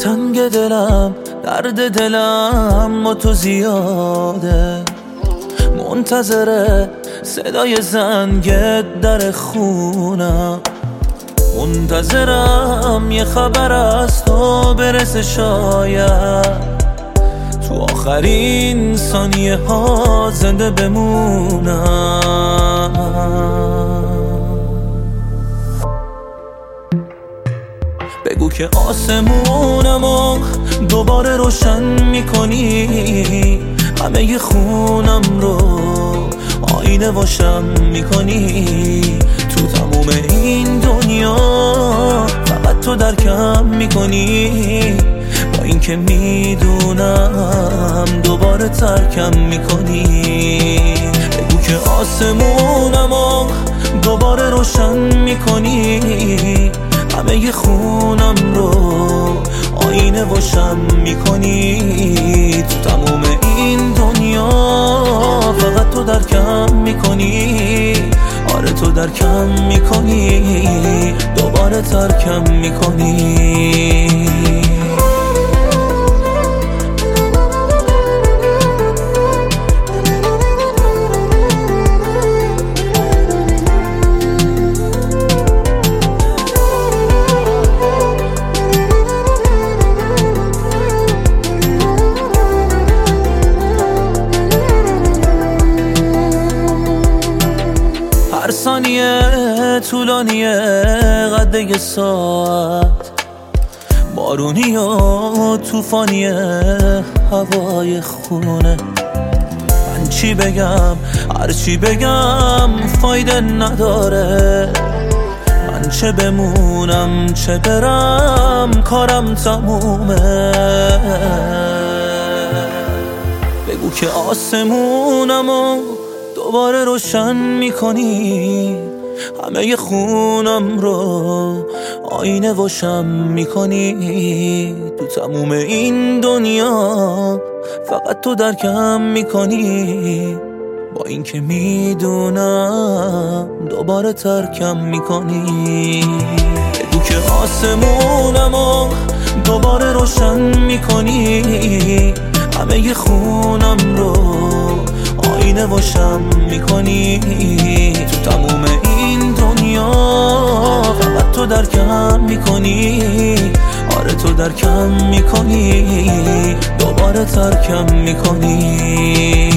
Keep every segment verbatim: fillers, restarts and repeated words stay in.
تنگ دلم، درد دلم با تو زیاده، منتظر صدای زنگ در خونم، منتظرم یه خبر از تو برسه، شاید تو آخرین ثانیه ها زنده بمونم. بگو که آسمونمو دوباره روشن میکنی، همه خونم رو آینه واشم میکنی، تو تموم این دنیا فقط تو درکم میکنی، با این که میدونم دوباره ترکم میکنی. بگو که آسمونمو دوباره روشن میکنی، همه خونم رو آینه واشم میکنی، تو تموم این دنیا فقط تو درکم میکنی، آره تو درکم میکنی، دوباره ترکم میکنی. هر ثانیه طولانیه قد یه ساعت، بارونی و توفانیه هوای خونه. من چی بگم هر چی بگم فایده نداره، من چه بمونم چه برم کارم تمومه. بگو که آسمونمو دوباره روشن میکنی، همه خونم رو آینه واشم میکنی، تو تموم این دنیا فقط تو درکم میکنی، با این که میدونم دوباره ترکم میکنی. بگو که آسمونمو دوباره روشن میکنی، همه خونم رو آینه واشم میکنی، تو تموم این دنیا فقط تو درکم میکنی، آره تو درکم میکنی، دوباره ترکم میکنی.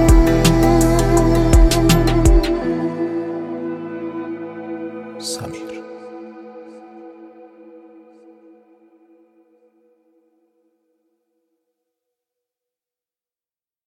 سمیر.